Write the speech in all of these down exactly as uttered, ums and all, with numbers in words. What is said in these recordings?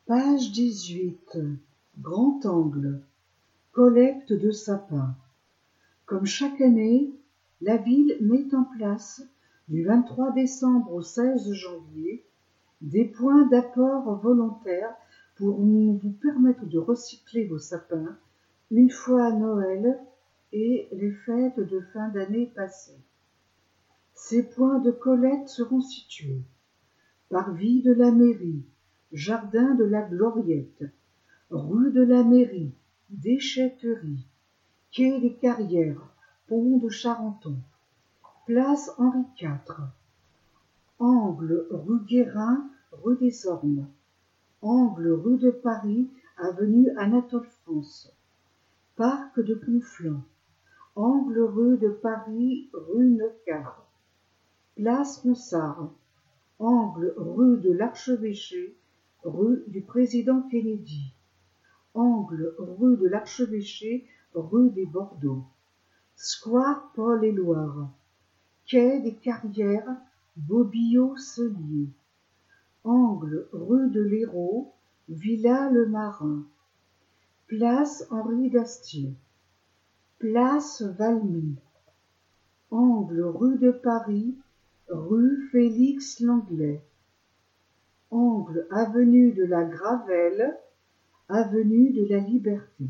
Page dix-huit. Grand angle. Collecte de sapins. Comme chaque année, la ville met en place, du vingt-trois décembre au seize janvier, des points d'apport volontaires pour vous permettre de recycler vos sapins une fois à Noël et les fêtes de fin d'année passées. Ces points de collecte seront situés Parvis de la Mairie, Jardin de la Gloriette, rue de la Mairie, Déchetterie, quai des Carrières, pont de Charenton, place Henri quatre, angle rue Guérin, rue des Ormes, angle rue de Paris, avenue Anatole France, parc de Conflans, angle rue de Paris, rue Neucar, place Ronsard, angle rue de l'Archevêché, rue du Président Kennedy, angle rue de l'Archevêché, rue des Bordeaux, square Paul-Éluard, quai des Carrières, Bobillot-Cellier, angle rue de l'Hérault, Villa le Marin, place Henri d'Astier, place Valmy, angle rue de Paris, rue Félix Langlais, angle avenue de la Gravelle, avenue de la Liberté.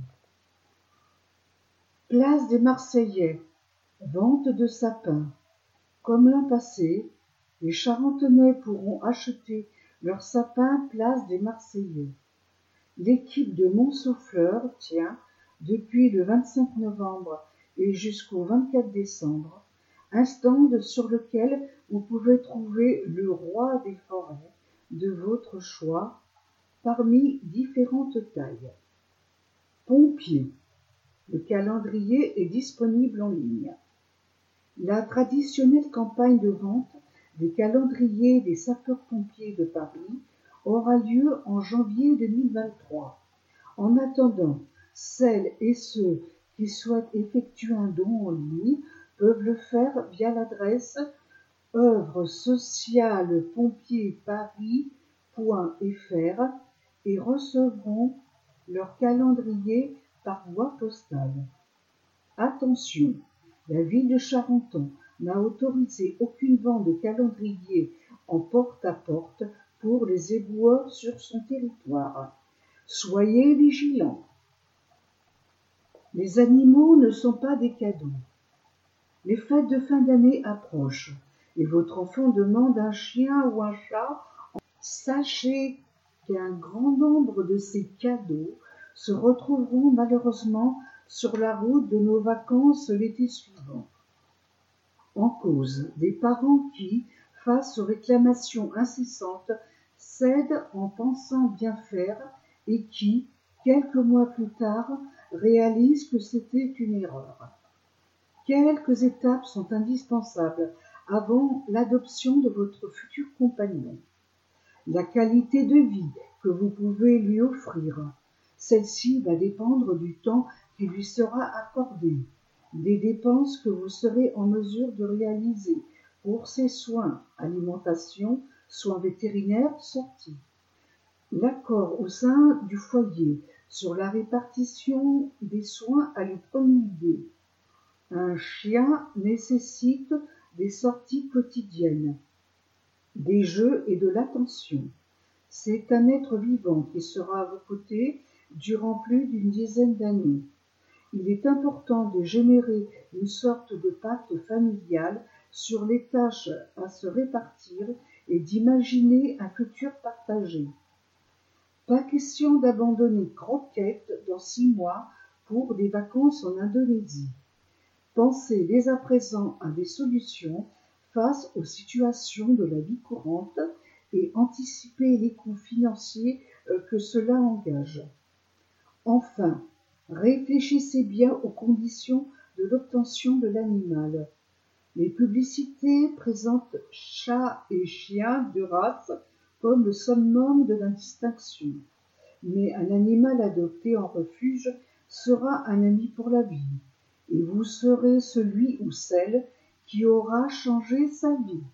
Place des Marseillais, vente de sapins. Comme l'an passé, les Charentonais pourront acheter leurs sapins place des Marseillais. L'équipe de Montsouffleur tient, depuis le vingt-cinq novembre et jusqu'au vingt-quatre décembre, un stand sur lequel vous pouvez trouver le roi des forêts de votre choix parmi différentes tailles. Pompiers. Le calendrier est disponible en ligne. La traditionnelle campagne de vente des calendriers des sapeurs-pompiers de Paris aura lieu en janvier deux mille vingt-trois. En attendant, celles et ceux qui souhaitent effectuer un don en ligne peuvent le faire via l'adresse œuvre sociale pompiers paris point f r et recevront leur calendrier par voie postale. Attention, la ville de Charenton n'a autorisé aucune vente de calendrier en porte-à-porte pour les éboueurs sur son territoire. Soyez vigilants. Les animaux ne sont pas des cadeaux. Les fêtes de fin d'année approchent et votre enfant demande un chien ou un chat. Sachez qu'un grand nombre de ces cadeaux se retrouveront malheureusement sur la route de nos vacances l'été suivant. En cause, des parents qui, face aux réclamations incessantes, cèdent en pensant bien faire et qui, quelques mois plus tard, réalisent que c'était une erreur. Quelques étapes sont indispensables avant l'adoption de votre futur compagnon. La qualité de vie que vous pouvez lui offrir. Celle-ci va dépendre du temps qui lui sera accordé, des dépenses que vous serez en mesure de réaliser pour ses soins, alimentation, soins vétérinaires, sorties. L'accord au sein du foyer sur la répartition des soins à lui promulguer. Un chien nécessite des sorties quotidiennes, des jeux et de l'attention. C'est un être vivant qui sera à vos côtés durant plus d'une dizaine d'années. Il est important de générer une sorte de pacte familial sur les tâches à se répartir et d'imaginer un futur partagé. Pas question d'abandonner Croquette dans six mois pour des vacances en Indonésie. Pensez dès à présent à des solutions face aux situations de la vie courante et anticipez les coûts financiers que cela engage. Enfin, réfléchissez bien aux conditions de l'obtention de l'animal. Les publicités présentent chats et chiens de race comme le summum de la distinction. Mais un animal adopté en refuge sera un ami pour la vie, et vous serez celui ou celle qui aura changé sa vie.